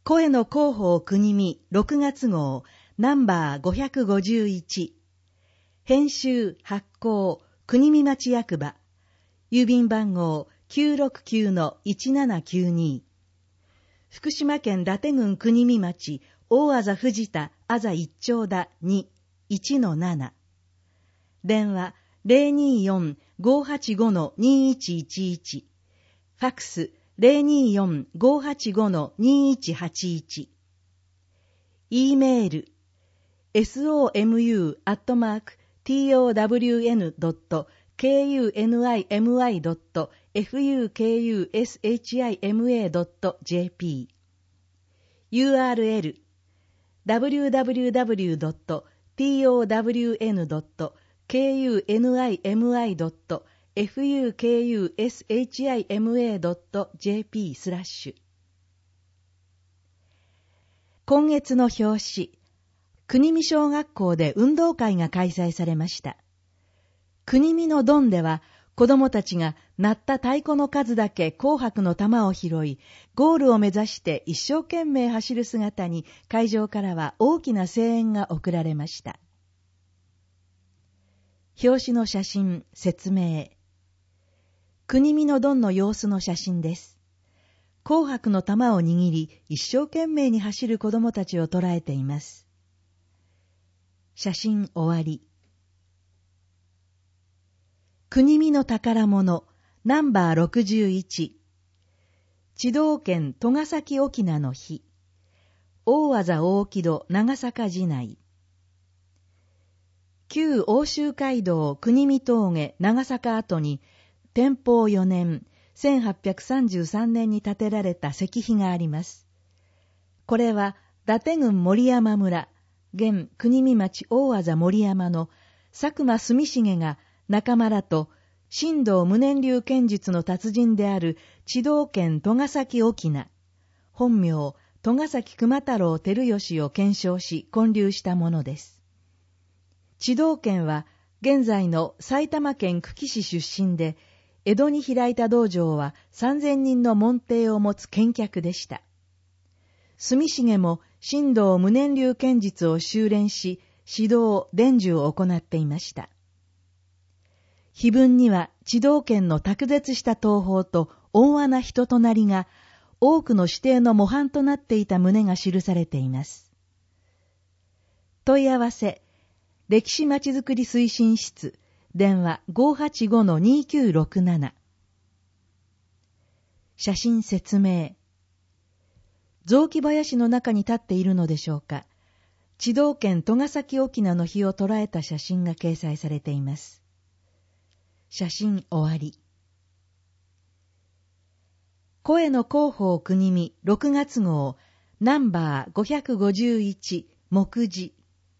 声の広報国見6月号ナンバー551編集発行国見町役場郵便番号 969-1792 福島県伊達郡国見町大字藤田あざ一丁田 2-1-7 電話 024-585-2111 ファクス 024-585-2181 E メール somu@tonimi.fukushima.jp URL www.townimi.fukushima.jp 今月の表紙、国見小学校で運動会が開催されました。国見のドンでは、子供たちが鳴った太鼓の数だけ紅白の玉を拾い、ゴールを目指して一生懸命走る姿に会場からは大きな声援が送られました。表紙の写真、説明。国見のドンの様子の写真です。紅白の玉を握り、一生懸命に走る子供たちを捉えています。写真終わり。国見の宝物ナンバー61地道県戸ヶ崎翁の日大字大木戸長坂寺内旧奥州街道国見峠長坂跡に天保4年1833年に建てられた石碑があります。これは伊達郡森山村現国見町大字森山の佐久間住重が仲間らと神道無念流剣術の達人である地道県戸ヶ崎翁本名戸ヶ崎熊太郎照義を検証し建立したものです。地道県は現在の埼玉県久喜市出身で、江戸に開いた道場は3000人の門弟を持つ剣客でした。住重も神道無念流剣術を修練し、指導伝授を行っていました。碑文には地道県の卓絶した刀法と温和な人となりが多くの指定の模範となっていた旨が記されています。問い合わせ歴史まちづくり推進室電話 585-2967 写真説明雑木林の中に立っているのでしょうか。地道県戸ヶ崎翁の碑を捉えた写真が掲載されています。写真終わり。声の広報国見6月号ナンバー551目次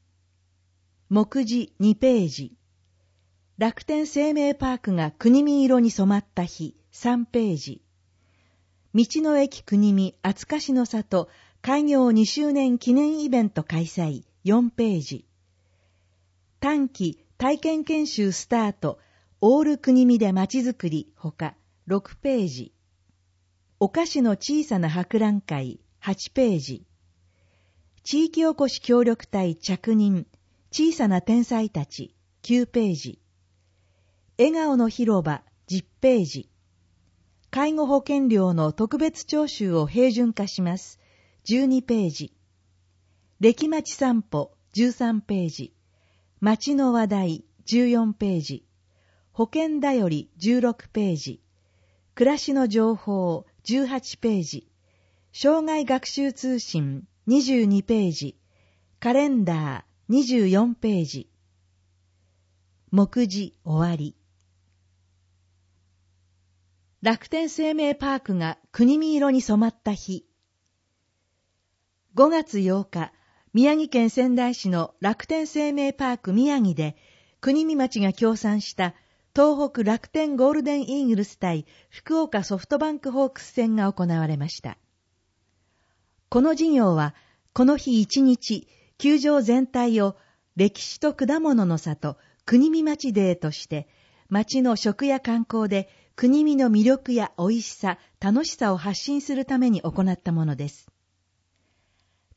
2ページ楽天生命パークが国見色に染まった日3ページ道の駅国見厚かしの里開業2周年記念イベント開催4ページ短期体験研修スタートオール国見でまちづくりほか6ページお菓子の小さな博覧会8ページ地域おこし協力隊着任小さな天才たち9ページ笑顔の広場10ページ介護保険料の特別徴収を平準化します12ページ歴町散歩13ページ町の話題14ページ保険だより16ページ暮らしの情報18ページ障害学習通信22ページカレンダー24ページ目次終わり。楽天生命パークが国見色に染まった日5月8日宮城県仙台市の楽天生命パーク宮城で国見町が協賛した東北楽天ゴールデンイーグルス対福岡ソフトバンクホークス戦が行われました。この事業はこの日1日球場全体を歴史と果物の里国見町デーとして町の食や観光で国見の魅力や美味しさ、楽しさを発信するために行ったものです。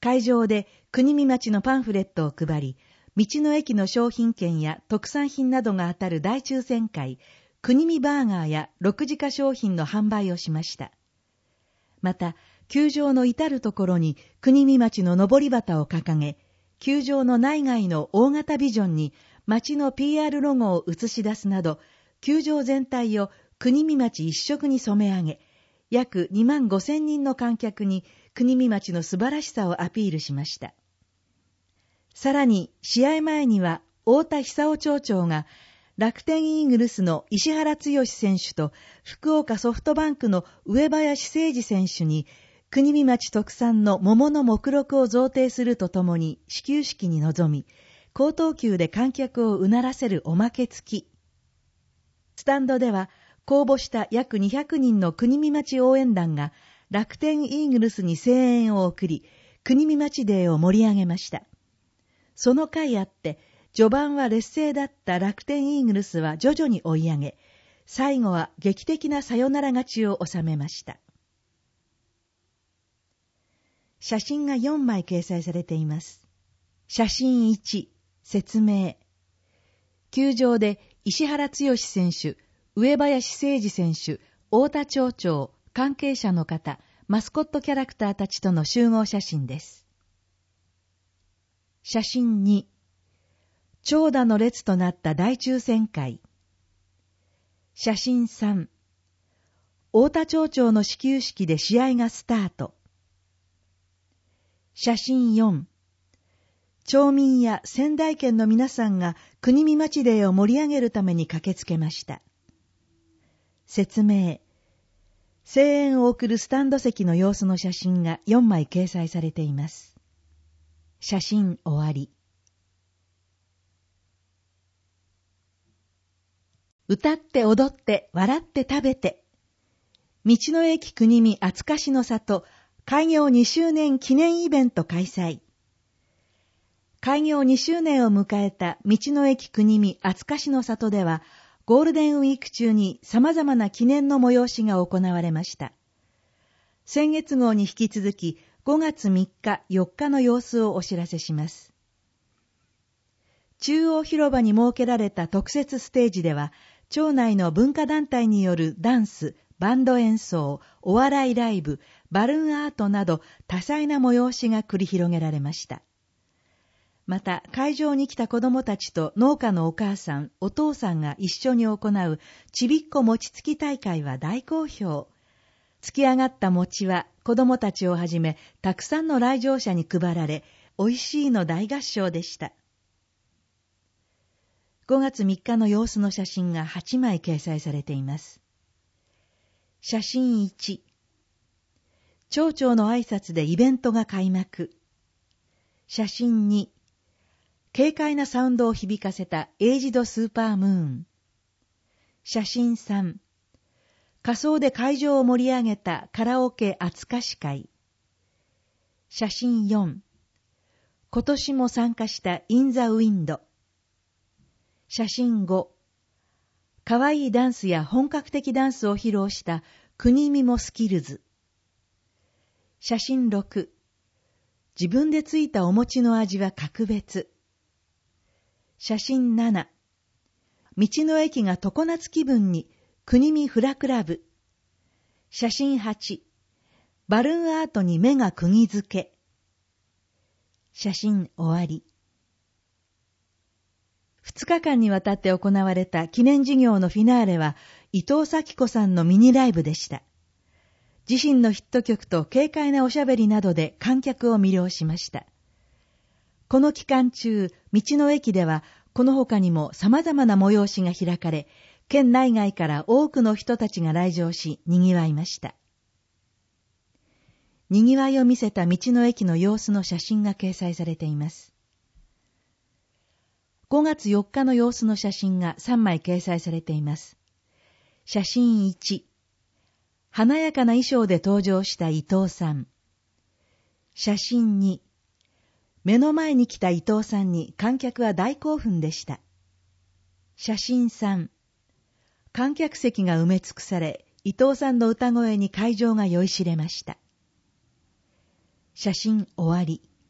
会場で国見町のパンフレットを配り、道の駅の商品券や特産品などが当たる大抽選会、国見バーガーや6時価商品の販売をしました。また、球場の至るところに国見町ののぼり旗を掲げ、球場の内外の大型ビジョンに町の PR ロゴを映し出すなど、球場全体を国見町一色に染め上げ、約25,000人の観客に国見町の素晴らしさをアピールしました。さらに、試合前には太田久夫町長が楽天イーグルスの石原剛選手と福岡ソフトバンクの上林誠二選手に国見町特産の桃の目録を贈呈するとともに始球式に臨み、高等級で観客をうならせるおまけ付き。スタンドでは公募した約200人の国見町応援団が楽天イーグルスに声援を送り、国見町デーを盛り上げました。その甲斐あって、序盤は劣勢だった楽天イーグルスは徐々に追い上げ、最後は劇的なサヨナラ勝ちを収めました。写真が4枚掲載されています。写真1、説明。球場で石原剛選手、上林誠二選手、太田町長、関係者の方、マスコットキャラクターたちとの集合写真です。写真2、長蛇の列となった大抽選会。写真3、太田町長の始球式で試合がスタート。写真4、町民や仙台県の皆さんが国見町デーを盛り上げるために駆けつけました。説明。声援を送るスタンド席の様子の写真が4枚掲載されています。写真終わり。歌って踊って笑って食べて。道の駅国見厚かしの里開業2周年記念イベント開催。開業2周年を迎えた道の駅国見厚かしの里では、ゴールデンウィーク中に様々な記念の催しが行われました。先月号に引き続き5月3日、4日の様子をお知らせします。中央広場に設けられた特設ステージでは、町内の文化団体によるダンス、バンド演奏、お笑いライブ、バルーンアートなど多彩な催しが繰り広げられました。また、会場に来た子どもたちと農家のお母さん、お父さんが一緒に行うちびっこ餅つき大会は大好評。つき上がった餅は子どもたちをはじめたくさんの来場者に配られ、おいしいの大合唱でした。5月3日の様子の写真が8枚掲載されています。写真1、町長の挨拶でイベントが開幕。写真2、軽快なサウンドを響かせたエイジドスーパームーン。写真3、仮装で会場を盛り上げたカラオケ厚かし会。写真4、今年も参加したインザウィンド。写真5、かわいいダンスや本格的ダンスを披露した国見もスキルズ。写真6、自分でついたお餅の味は格別。写真7、道の駅が常夏気分に国見フラクラブ。写真8、バルーンアートに目が釘付け。写真終わり。2日間にわたって行われた記念事業のフィナーレは伊藤咲子さんのミニライブでした。自身のヒット曲と軽快なおしゃべりなどで観客を魅了しました。この期間中、道の駅ではこの他にも様々な催しが開かれ、県内外から多くの人たちが来場し、賑わいました。賑わいを見せた道の駅の様子の写真が掲載されています。5月4日の様子の写真が3枚掲載されています。写真1、華やかな衣装で登場した伊藤さん。写真2、目の前に来た伊藤さんに観客は大興奮でした。写真3、観客席が埋め尽くされ、伊藤さんの歌声に会場が酔いしれました。写真終わり。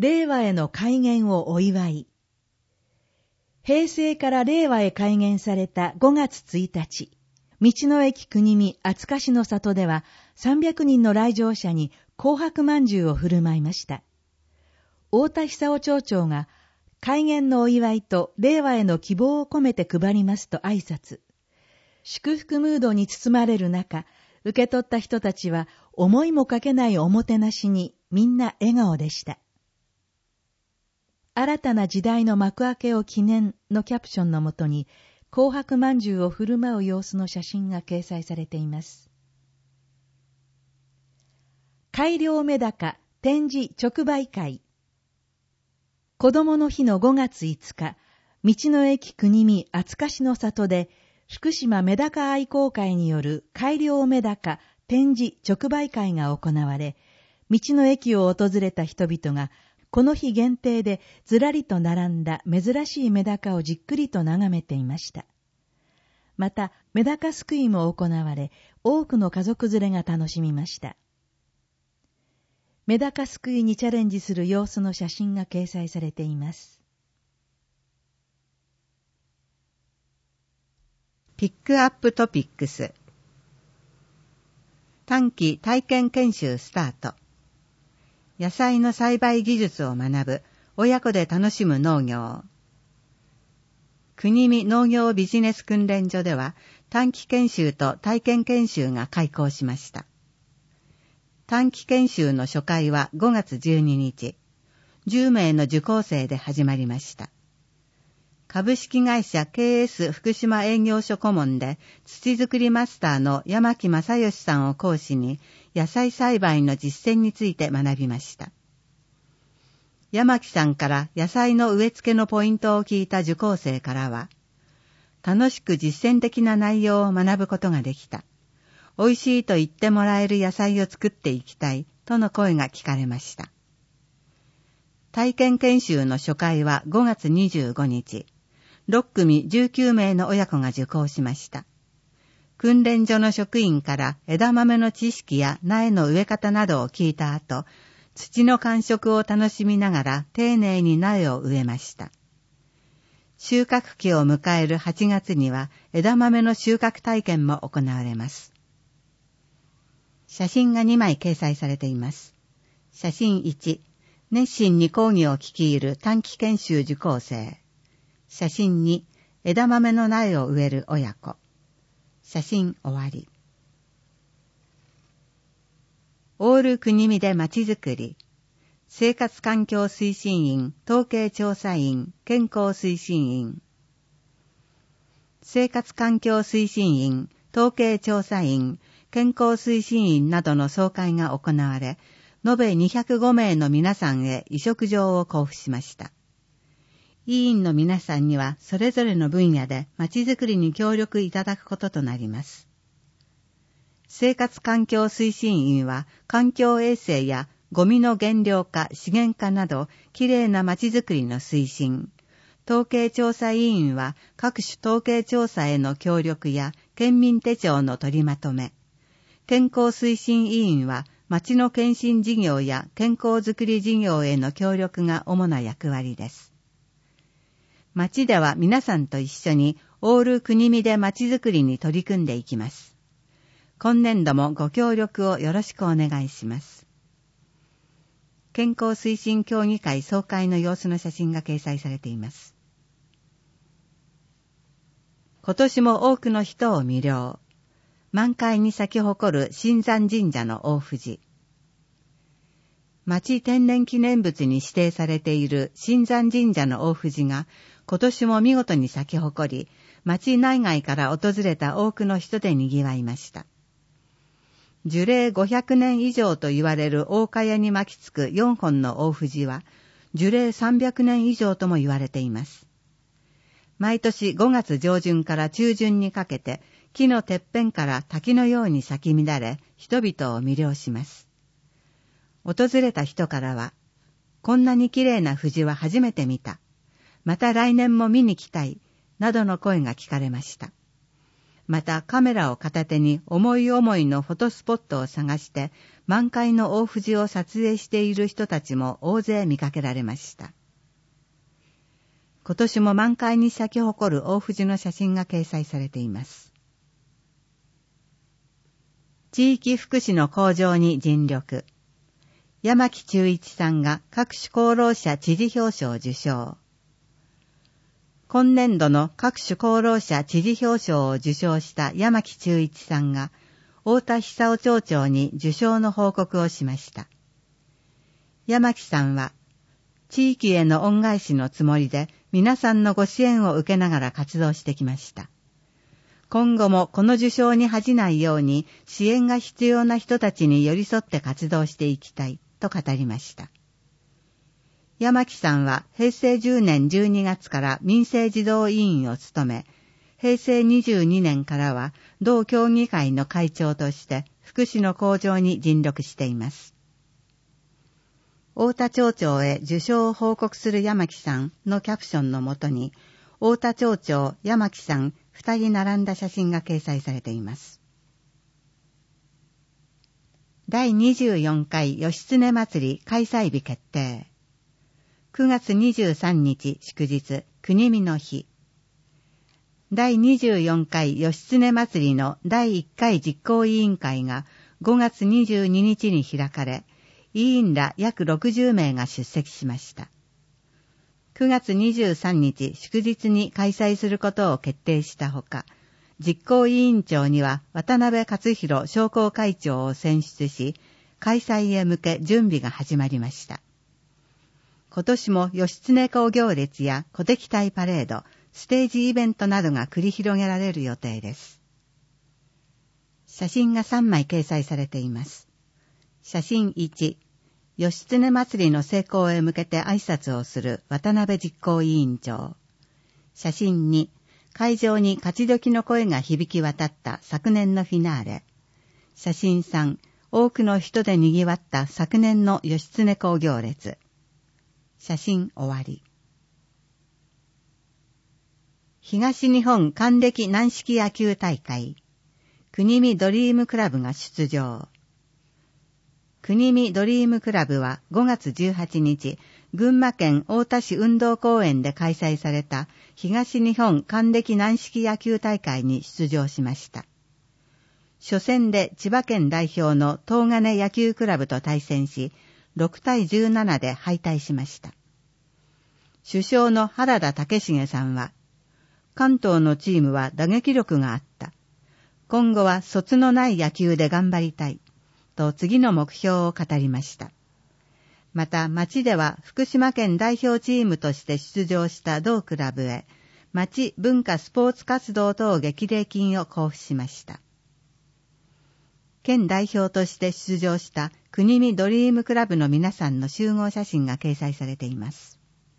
令和への改元をお祝い。平成から令和へ改元された5月1日、道の駅国見厚かしの里では300人の来場者に紅白まんじゅうを振る舞いました。太田久夫町長が改元のお祝いと令和への希望を込めて配りますと挨拶。祝福ムードに包まれる中、受け取った人たちは思いもかけないおもてなしにみんな笑顔でした。新たな時代の幕開けを記念のキャプションのもとに、紅白まんじゅうを振る舞う様子の写真が掲載されています。改良メダカ展示直売会。子供の日の5月5日、道の駅国見厚かしの里で、福島メダカ愛好会による改良メダカ展示直売会が行われ、道の駅を訪れた人々が、この日限定でずらりと並んだ珍しいメダカをじっくりと眺めていました。また、メダカすくいも行われ、多くの家族連れが楽しみました。メダカすくいにチャレンジする様子の写真が掲載されています。 ピックアップトピックス。短期体験研修スタート。野菜の栽培技術を学ぶ、親子で楽しむ農業。国見農業ビジネス訓練所では、短期研修と体験研修が開講しました。短期研修の初回は5月12日、10名の受講生で始まりました。株式会社 KS 福島営業所顧問で土作りマスターの山木正義さんを講師に野菜栽培の実践について学びました。山木さんから野菜の植え付けのポイントを聞いた受講生からは、楽しく実践的な内容を学ぶことができた。美味しいと言ってもらえる野菜を作っていきたいとの声が聞かれました。体験研修の初回は5月25日、6組19名の親子が受講しました。訓練所の職員から枝豆の知識や苗の植え方などを聞いた後、土の感触を楽しみながら丁寧に苗を植えました。収穫期を迎える8月には枝豆の収穫体験も行われます。写真が2枚掲載されています。写真1、熱心に講義を聞き入る短期研修受講生。写真2、枝豆の苗を植える親子。写真終わり。オール国見でまちづくり。生活環境推進員、統計調査員、健康推進員。生活環境推進員、統計調査員、健康推進員などの総会が行われ、延べ205名の皆さんへ委嘱状を交付しました。委員の皆さんにはそれぞれの分野でまちづくりに協力いただくこととなります。生活環境推進員は環境衛生やゴミの減量化、資源化などきれいなまちづくりの推進。統計調査委員は各種統計調査への協力や県民手帳の取りまとめ。健康推進委員は町の検診事業や健康づくり事業への協力が主な役割です。町では皆さんと一緒にオール国見で町づくりに取り組んでいきます。今年度もご協力をよろしくお願いします。健康推進協議会総会の様子の写真が掲載されています。今年も多くの人を魅了。満開に咲き誇る新山神社の大藤。町天然記念物に指定されている新山神社の大藤が今年も見事に咲き誇り、町内外から訪れた多くの人で賑わいました。樹齢500年以上と言われる大茅に巻きつく4本の大藤は、樹齢300年以上とも言われています。毎年5月上旬から中旬にかけて、木のてっぺんから滝のように咲き乱れ、人々を魅了します。訪れた人からは、こんなに綺麗な藤は初めて見た。また来年も見に来たい。などの声が聞かれました。 またカメラを片手に思い思いのフォトスポットを探して満開の大藤を撮影している人たちも大勢見かけられました。今年も満開に咲き誇る大藤の写真が掲載されています。地域福祉の向上に尽力。山木忠一さんが各種功労者知事表彰を受賞。今年度の各種功労者知事表彰を受賞した山木忠一さんが、太田久夫町長に受賞の報告をしました。山木さんは、地域への恩返しのつもりで皆さんのご支援を受けながら活動してきました。今後もこの受賞に恥じないように支援が必要な人たちに寄り添って活動していきたいと語りました。山木さんは平成10年12月から民政児童委員を務め、平成22年からは同協議会の会長として福祉の向上に尽力しています。太田町長へ受賞を報告する山木さんのキャプションのもとに、太田町長、山木さん2人並んだ写真が掲載されています。第24回義経祭り開催日決定。9月23日祝日、国見の日。第24回義経祭りの第1回実行委員会が5月22日に開かれ、委員ら約60名が出席しました。9月23日祝日に開催することを決定したほか、実行委員長には渡辺勝弘商工会長を選出し、開催へ向け準備が始まりました。今年も義経公行列や鼓笛隊パレード、ステージイベントなどが繰り広げられる予定です。写真が3枚掲載されています。写真1、義経祭りの成功へ向けて挨拶をする渡辺実行委員長。写真2、会場に勝ち時の声が響き渡った昨年のフィナーレ。写真3、多くの人で賑わった昨年の義経公行列。写真終わり。東日本還暦軟式野球大会。国見ドリームクラブが出場。国見ドリームクラブは5月18日、群馬県太田市運動公園で開催された東日本還暦軟式野球大会に出場しました。初戦で千葉県代表の東金野球クラブと対戦し、6対17で敗退しました。主将の原田武重さんは、関東のチームは打撃力があった。今後は卒のない野球で頑張りたい。と次の目標を語りました。また町では福島県代表チームとして出場した同クラブへ、町文化スポーツ活動等激励金を交付しました。県代表として出場した国見ドリームクラブの皆さんの集合写真が掲載されています。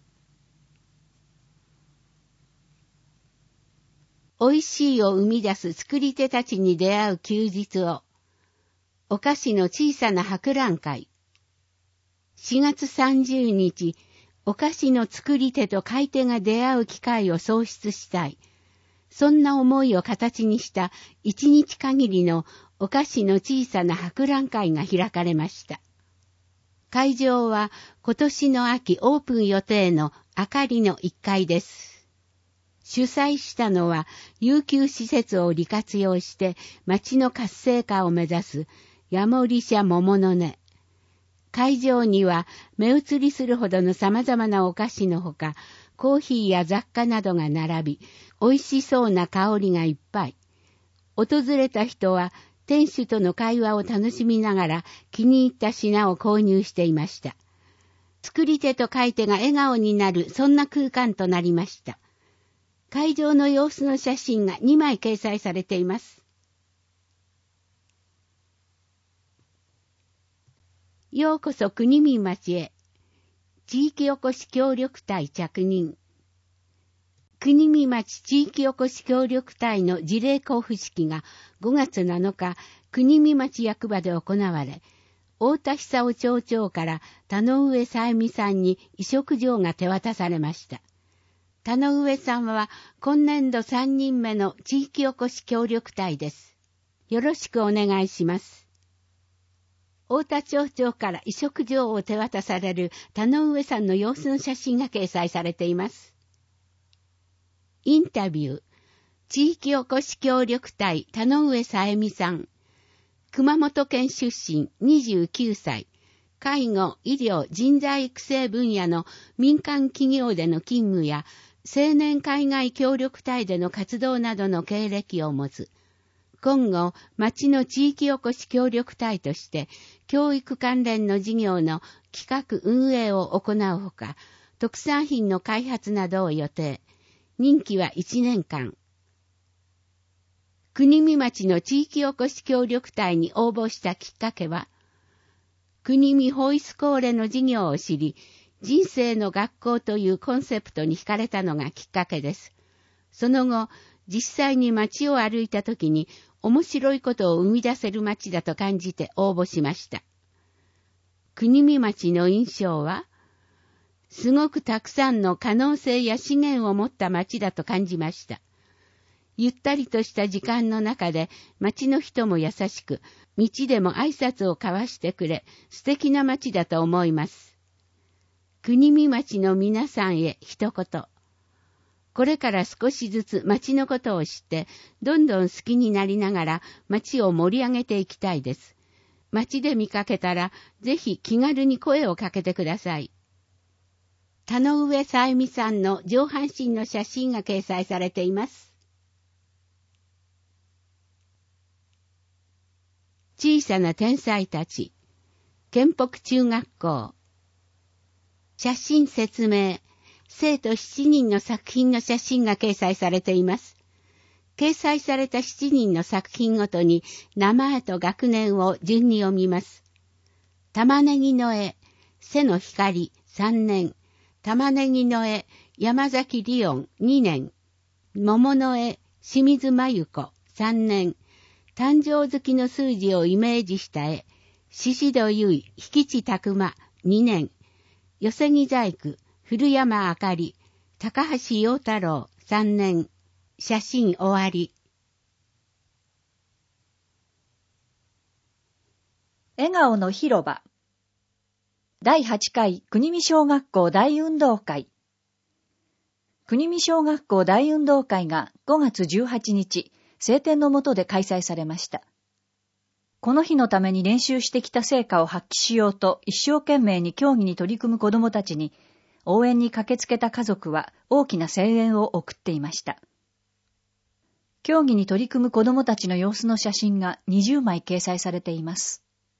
美味しいを生み出す作り手たちに出会う休日を、お菓子の小さな博覧会。4月30日、お菓子の作り手と買い手が出会う機会を創出したい。そんな思いを形にした1日限りのお菓子の小さな博覧会が開かれました。会場は今年の秋オープン予定のあかりの1階です。主催したのは遊休施設を利活用して町の活性化を目指すヤモリ社桃の音。会場には目移りするほどの様々なお菓子のほか、コーヒーや雑貨などが並び、美味しそうな香りがいっぱい。訪れた人は店主との会話を楽しみながら気に入った品を購入していました。作り手と買い手が笑顔になる、そんな空間となりました。会場の様子の写真が2枚掲載されています。ようこそ国見町へ。地域おこし協力隊着任。国見町地域おこし協力隊の辞令交付式が5月7日、国見町役場で行われ、太田久夫町長から田上さゆみさんに委嘱状が手渡されました。 田上さんは今年度3人目の地域おこし協力隊です。よろしくお願いします。太田町長から委嘱状を手渡される田上さんの様子の写真が掲載されています。インタビュー。地域おこし協力隊田上さえみさん。熊本県出身29歳。介護、医療、人材育成分野の民間企業での勤務や青年海外協力隊での活動などの経歴を持つ。今後、町の地域おこし協力隊として、教育関連の事業の企画運営を行うほか、特産品の開発などを予定。任期は1年間。国見町の地域おこし協力隊に応募したきっかけは、国見ホイスコーレの事業を知り、人生の学校というコンセプトに惹かれたのがきっかけです。その後、実際に街を歩いたときに面白いことを生み出せる街だと感じて応募しました。国見町の印象は、すごくたくさんの可能性や資源を持った町だと感じました。ゆったりとした時間の中で町の人も優しく、道でも挨拶を交わしてくれ、素敵な町だと思います。国見町の皆さんへ一言。これから少しずつ町のことを知って、どんどん好きになりながら町を盛り上げていきたいです。町で見かけたら、ぜひ気軽に声をかけてください。田上さえみさんの上半身の写真が掲載されています。小さな天才たち、県北中学校。写真説明、生徒7人の作品の写真が掲載されています。掲載された7人の作品ごとに名前と学年を順に読みます。玉ねぎの絵、背の光3年、玉ねぎの絵、山崎リオン2年、桃の絵、清水真由子3年、誕生月の数字をイメージした絵、宍戸結衣、引地拓馬2年、寄木細工、古山あかり、高橋陽太郎3年、写真終わり。 笑顔の広場。第8回国見小学校大運動会。国見小学校大運動会が5月18日、晴天の下で開催されました。この日のために練習してきた成果を発揮しようと一生懸命に競技に取り組む子どもたちに、応援に駆けつけた家族は大きな声援を送っていました。競技に取り組む子どもたちの様子の写真が20枚掲載されています。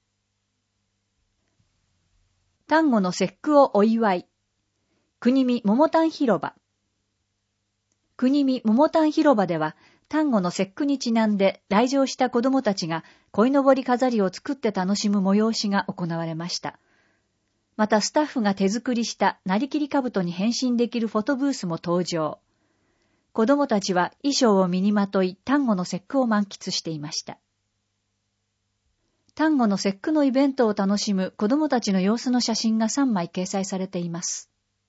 端午の節句をお祝い。国見桃炭広場。国見桃炭広場では、端午の節句にちなんで来場した子どもたちが鯉のぼり飾りを作って楽しむ催しが行われました。またスタッフが手作りしたなりきり兜に変身できるフォトブースも登場。子どもたちは衣装を身にまとい端午の節句を満喫していました。端午の節句のイベントを楽しむ子どもたちの様子の写真が3枚掲載されています。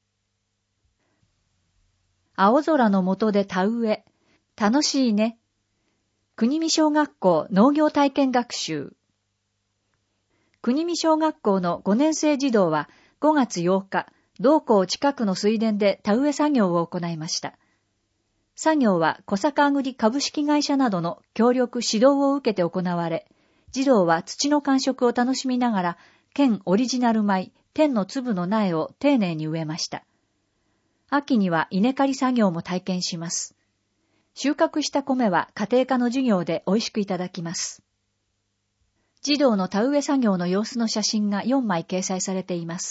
青空の下で田植え。楽しいね。国見小学校農業体験学習。国見小学校の5年生児童は5月8日、同校近くの水田で田植え作業を行いました。作業は小坂アグリ株式会社などの協力指導を受けて行われ、児童は土の感触を楽しみながら、県オリジナル米、天の粒の苗を丁寧に植えました。秋には稲刈り作業も体験します。収穫した米は家庭科の授業で美味しくいただきます。児童の田植え作業の様子の写真が4枚掲載されています。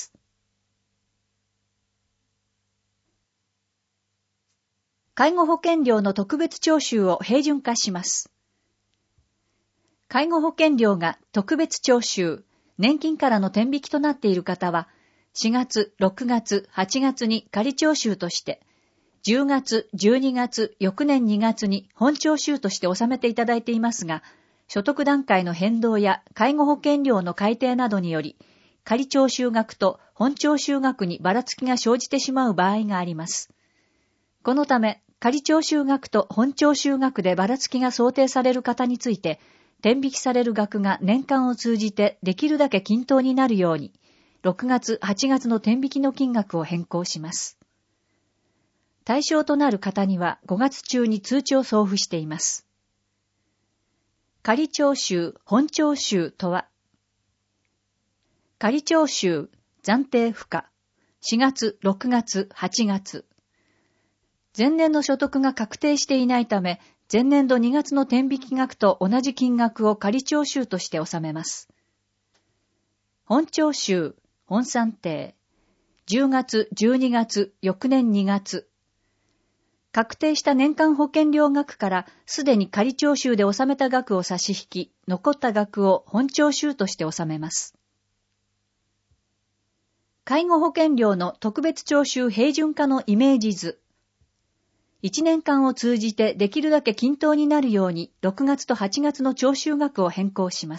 介護保険料の特別徴収を平準化します。介護保険料が特別徴収、年金からの天引きとなっている方は、4月、6月、8月に仮徴収として、10月、12月、翌年2月に本徴収として納めていただいていますが、所得段階の変動や介護保険料の改定などにより、仮徴収額と本徴収額にばらつきが生じてしまう場合があります。 このため、仮徴収額と本徴収額でばらつきが想定される方について、天引きされる額が年間を通じてできるだけ均等になるように、6月、8月の天引きの金額を変更します。対象となる方には5月中に通知を送付しています。仮徴収、本徴収とは、仮徴収、暫定付加、4月、6月、8月。前年の所得が確定していないため、前年度2月の天引き額と同じ金額を仮徴収として納めます。本徴収、本算定、10月、12月、翌年2月。確定した年間保険料額からすでに仮徴収で納めた額を差し引き、残った額を本徴収として納めます。介護保険料の特別徴収平準化のイメージ図。1年間を通じてできるだけ均等になるように6月と8月の徴収額を変更します。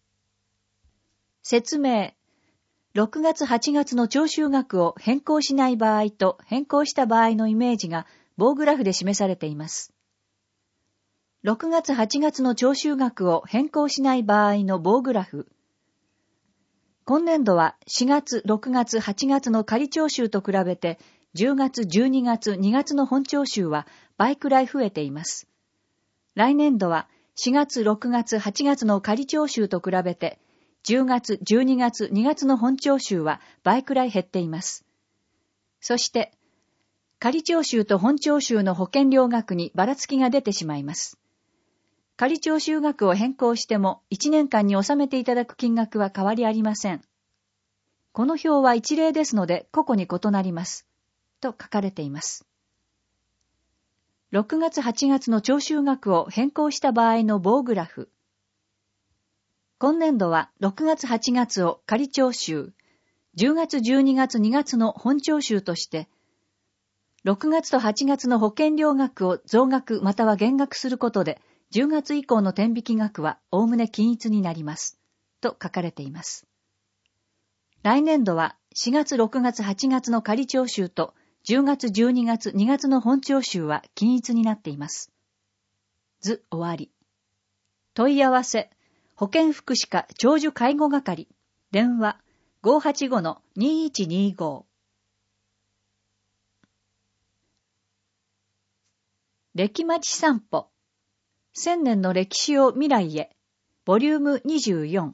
説明。6月8月の徴収額を変更しない場合と変更した場合のイメージが棒グラフで示されています。6月8月の徴収額を変更しない場合の棒グラフ。今年度は4月、6月、8月の仮徴収と比べて10月、12月、2月の本徴収は倍くらい増えています。来年度は4月、6月、8月の仮徴収と比べて10月、12月、2月の本徴収は倍くらい減っています。そして、仮徴収と本徴収の保険料額にばらつきが出てしまいます。仮徴収額を変更しても1年間に納めていただく金額は変わりありません。この表は一例ですので個々に異なります。と書かれています。6月8月の徴収額を変更した場合の棒グラフ。今年度は6月8月を仮徴収、10月12月2月の本徴収として、6月と8月の保険料額を増額または減額することで、10月以降の天引き額はおおむね均一になります。と書かれています。来年度は4月6月8月の仮徴収と10月12月2月の本徴収は均一になっています。図終わり。問い合わせ、保健福祉課長寿介護係、電話 585-2125。歴町散歩、1000年の歴史を未来へ、ボリューム24。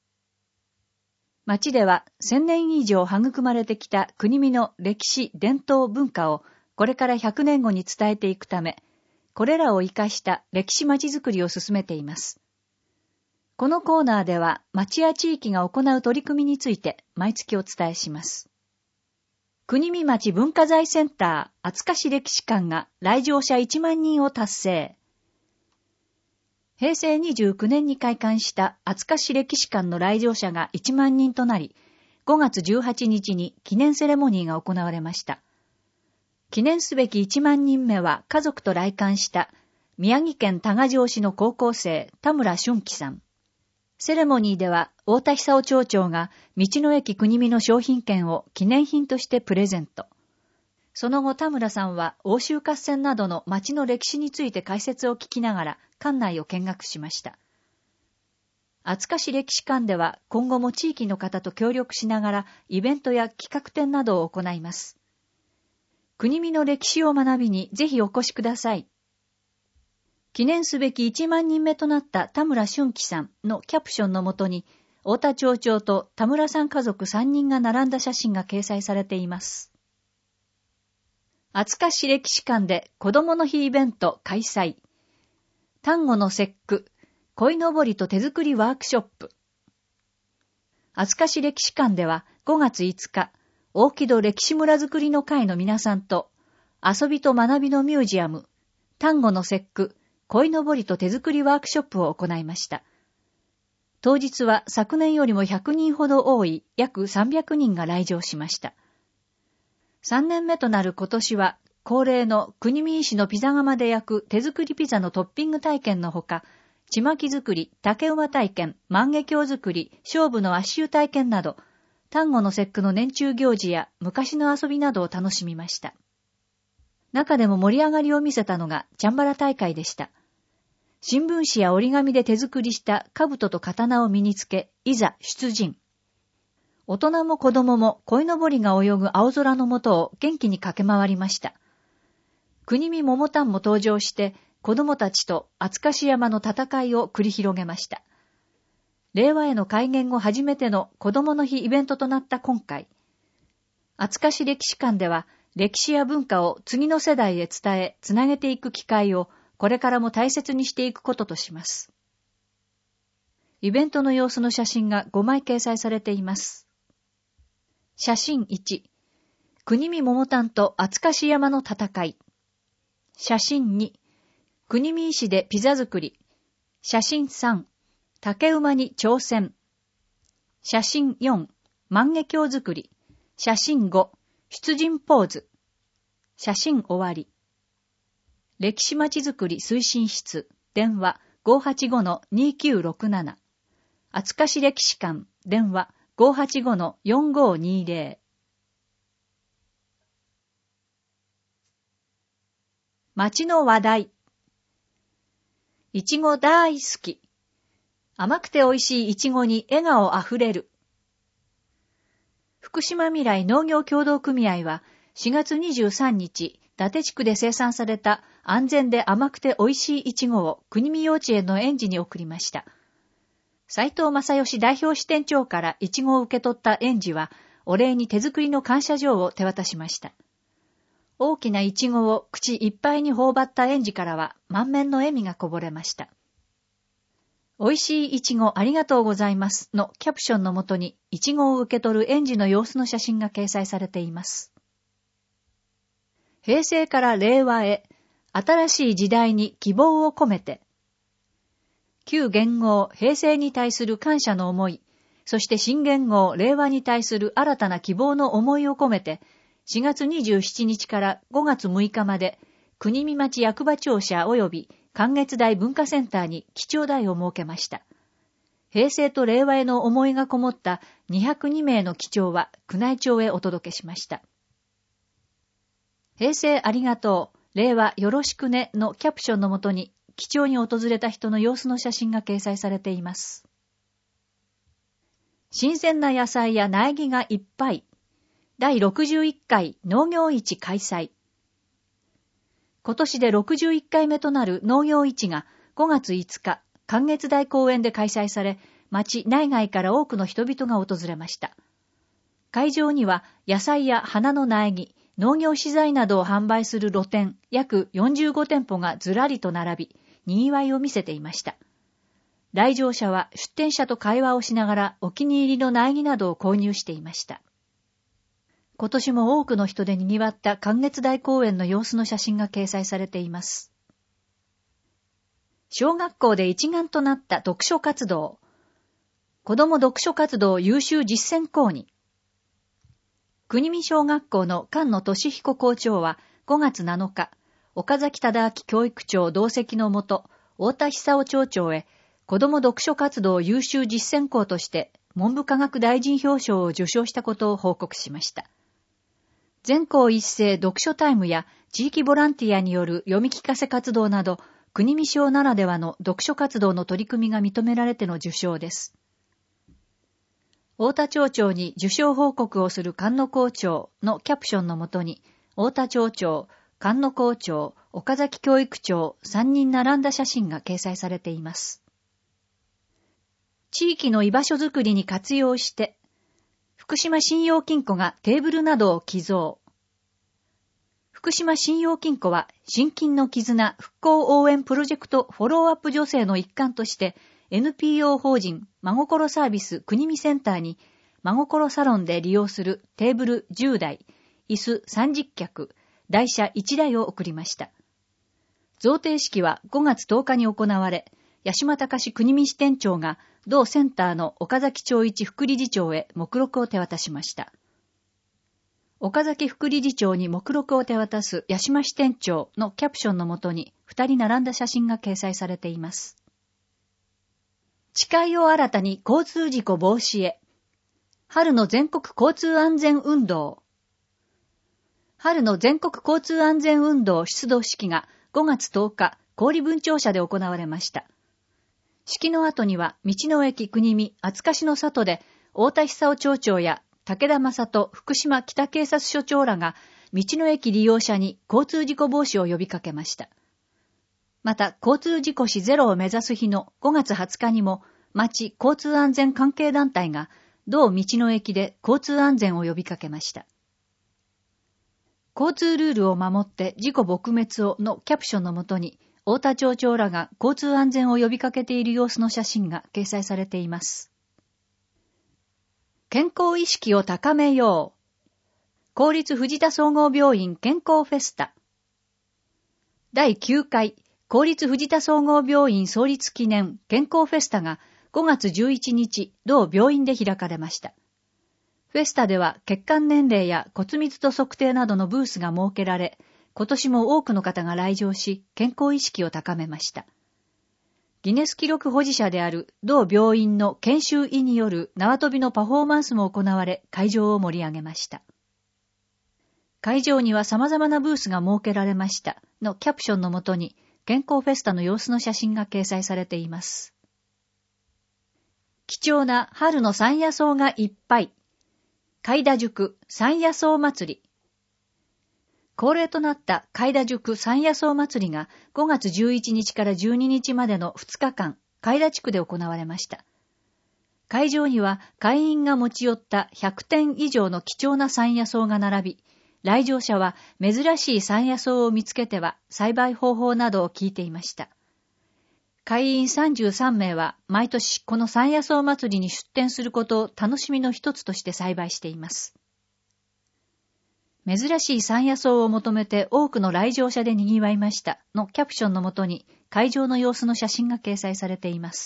町では1000年以上育まれてきた国見の歴史、伝統、文化をこれから100年後に伝えていくため、これらを生かした歴史町づくりを進めています。このコーナーでは町や地域が行う取り組みについて毎月お伝えします。国見町文化財センター厚賀市歴史館が来場者1万人を達成。平成29年に開館した厚賀市歴史館の来場者が1万人となり、5月18日に記念セレモニーが行われました。記念すべき1万人目は家族と来館した宮城県多賀城市の高校生田村俊樹さん。セレモニーでは太田久夫町長が道の駅国見の商品券を記念品としてプレゼント。その後田村さんは奥州合戦などの町の歴史について解説を聞きながら館内を見学しました。厚賀市歴史館では今後も地域の方と協力しながらイベントや企画展などを行います。国見の歴史を学びにぜひお越しください。記念すべき1万人目となった田村俊樹さんのキャプションのもとに、太田町長と田村さん家族3人が並んだ写真が掲載されています。厚賀市歴史館で子どもの日イベント開催。端午の節句、鯉のぼりと手作りワークショップ。厚賀市歴史館では5月5日、大木戸歴史村づくりの会の皆さんと、遊びと学びのミュージアム、端午の節句、鯉のぼりと手作りワークショップを行いました。当日は昨年よりも100人ほど多い約300人が来場しました。3年目となる今年は恒例の国見石のピザ窯で焼く手作りピザのトッピング体験のほか、ちまき作り、竹馬体験、万華鏡作り、勝負の足湯体験など、端午の節句の年中行事や昔の遊びなどを楽しみました。 中でも盛り上がりを見せたのがチャンバラ大会でした。新聞紙や折り紙で手作りした兜と刀を身につけ、いざ出陣。大人も子供も鯉のぼりが泳ぐ青空の下を元気に駆け回りました。国見桃丹も登場して子供たちと厚樫山の戦いを繰り広げました。令和への改元後初めての子供の日イベントとなった今回、厚樫歴史館では歴史や文化を次の世代へ伝え、つなげていく機会をこれからも大切にしていくこととします。イベントの様子の写真が5枚掲載されています。写真1、国見桃丹と厚樫山の戦い。写真2、国見石でピザ作り。写真3、竹馬に挑戦。写真4、万華鏡作り。写真5、出陣ポーズ。写真終わり。歴史まちづくり推進室、電話 585-2967。厚樫歴史館、電話 585-4520。町の話題。いちご大好き。甘くて美味しいいちごに笑顔あふれる。福島未来農業協同組合は4月23日、伊達地区で生産された安全で甘くて美味しいいちごを国見幼稚園の園児に送りました。斉藤正義代表支店長からいちごを受け取った園児は、お礼に手作りの感謝状を手渡しました。大きないちごを口いっぱいに頬張った園児からは満面の笑みがこぼれました。美味しいいちごありがとうございますのキャプションのもとにいちごを受け取る園児の様子の写真が掲載されています。平成から令和へ、新しい時代に希望を込めて。旧元号平成に対する感謝の思い、そして新元号令和に対する新たな希望の思いを込めて、4月27日から5月6日まで、国見町役場庁舎及び関越台文化センターに記帳台を設けました。平成と令和への思いがこもった202名の記帳は宮内庁へお届けしました。平成ありがとう、令和よろしくねのキャプションのもとに記帳に訪れた人の様子の写真が掲載されています。新鮮な野菜や苗木がいっぱい。第61回農業市開催。今年で61回目となる農業市が5月5日、関越台公園で開催され、町内外から多くの人々が訪れました。会場には野菜や花の苗木、農業資材などを販売する露店約45店舗がずらりと並び、賑わいを見せていました。来場者は出店者と会話をしながらお気に入りの苗木などを購入していました。今年も多くの人で賑わった関越台公園の様子の写真が掲載されています。小学校で一丸となった読書活動。子ども読書活動優秀実践講に。国見小学校の菅野俊彦校長は5月7日、岡崎忠明教育長同席のもと、太田久夫町長へ子ども読書活動優秀実践校として文部科学大臣表彰を受賞したことを報告しました。全校一斉読書タイムや地域ボランティアによる読み聞かせ活動など、国見小ならではの読書活動の取り組みが認められての受賞です。太田町長に受賞報告をする菅野校長のキャプションのもとに、太田町長、菅野校長、岡崎教育長3人並んだ写真が掲載されています。地域の居場所づくりに活用して、福島信用金庫がテーブルなどを寄贈。福島信用金庫は、親近の絆復興応援プロジェクトフォローアップ助成の一環として、NPO 法人真心サービス国見センターに、真心サロンで利用するテーブル10台、椅子30脚、台車1台を送りました。贈呈式は5月10日に行われ、八島隆国見支店長が同センターの岡崎町一副理事長へ目録を手渡しました。岡崎副理事長に目録を手渡す八島支店長のキャプションのもとに2人並んだ写真が掲載されています。誓いを新たに交通事故防止へ。春の全国交通安全運動。 春の全国交通安全運動出動式が5月10日、郡分庁舎で行われました。式の後には、道の駅国見厚かしの里で、太田久夫町長や武田正人福島北警察署長らが、道の駅利用者に交通事故防止を呼びかけました。また、交通事故死ゼロを目指す日の5月20日にも、町交通安全関係団体が、同道の駅で交通安全を呼びかけました。交通ルールを守って事故撲滅をのキャプションのもとに、太田町長らが交通安全を呼びかけている様子の写真が掲載されています。健康意識を高めよう。公立藤田総合病院健康フェスタ。第9回公立藤田総合病院創立記念健康フェスタが5月11日、同病院で開かれました。フェスタでは血管年齢や骨密度測定などのブースが設けられ、今年も多くの方が来場し、健康意識を高めました。ギネス記録保持者である同病院の研修医による縄跳びのパフォーマンスも行われ、会場を盛り上げました。会場には様々なブースが設けられましたのキャプションのもとに、健康フェスタの様子の写真が掲載されています。貴重な春の山野草がいっぱい。海田宿山野草祭り。恒例となった海田宿山野草祭りが5月11日から12日までの2日間、海田地区で行われました。会場には会員が持ち寄った100点以上の貴重な山野草が並び、来場者は珍しい山野草を見つけては栽培方法などを聞いていました。会員33名は毎年この山野草祭りに出展することを楽しみの一つとして栽培しています。珍しい山野草を求めて多くの来場者で賑わいましたのキャプションのもとに会場の様子の写真が掲載されています。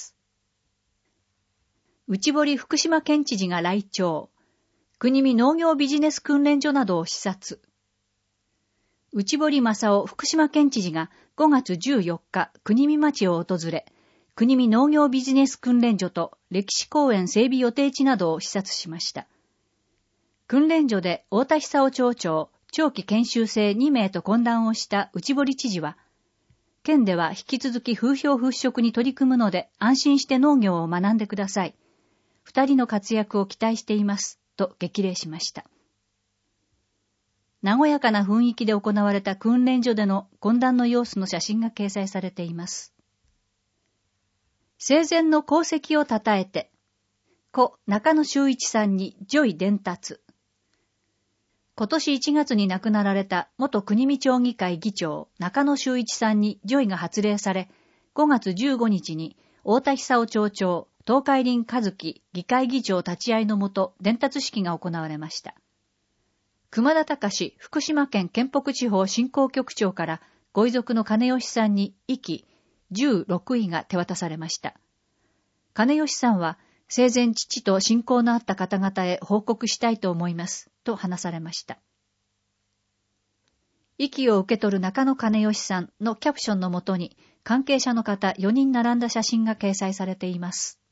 内堀福島県知事が来庁。国見農業ビジネス訓練所などを視察。内堀正夫福島県知事が5月14日、国見町を訪れ、国見農業ビジネス訓練所と歴史公園整備予定地などを視察しました。訓練所で太田久夫町長、長期研修生2名と懇談をした内堀知事は、県では引き続き風評払拭に取り組むので安心して農業を学んでください。2人の活躍を期待しています、と激励しました。和やかな雰囲気で行われた訓練所での懇談の様子の写真が掲載されています。生前の功績を称えて、故中野修一さんに叙位伝達。今年1月に亡くなられた元国見町議会議長中野修一さんに叙位が発令され、5月15日に太田久夫町長、東海林和樹議会議長立ち会いのもと伝達式が行われました。熊田隆福島県県北地方振興局長からご遺族の金吉さんに遺棄16位が手渡されました。金吉さんは生前父と親交のあった方々へ報告したいと思いますと話されました。遺棄を受け取る中野金吉さんのキャプションのもとに関係者の方4人並んだ写真が掲載されています。